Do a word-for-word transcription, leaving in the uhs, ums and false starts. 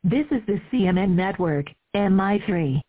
This is the C N N Network, M I three.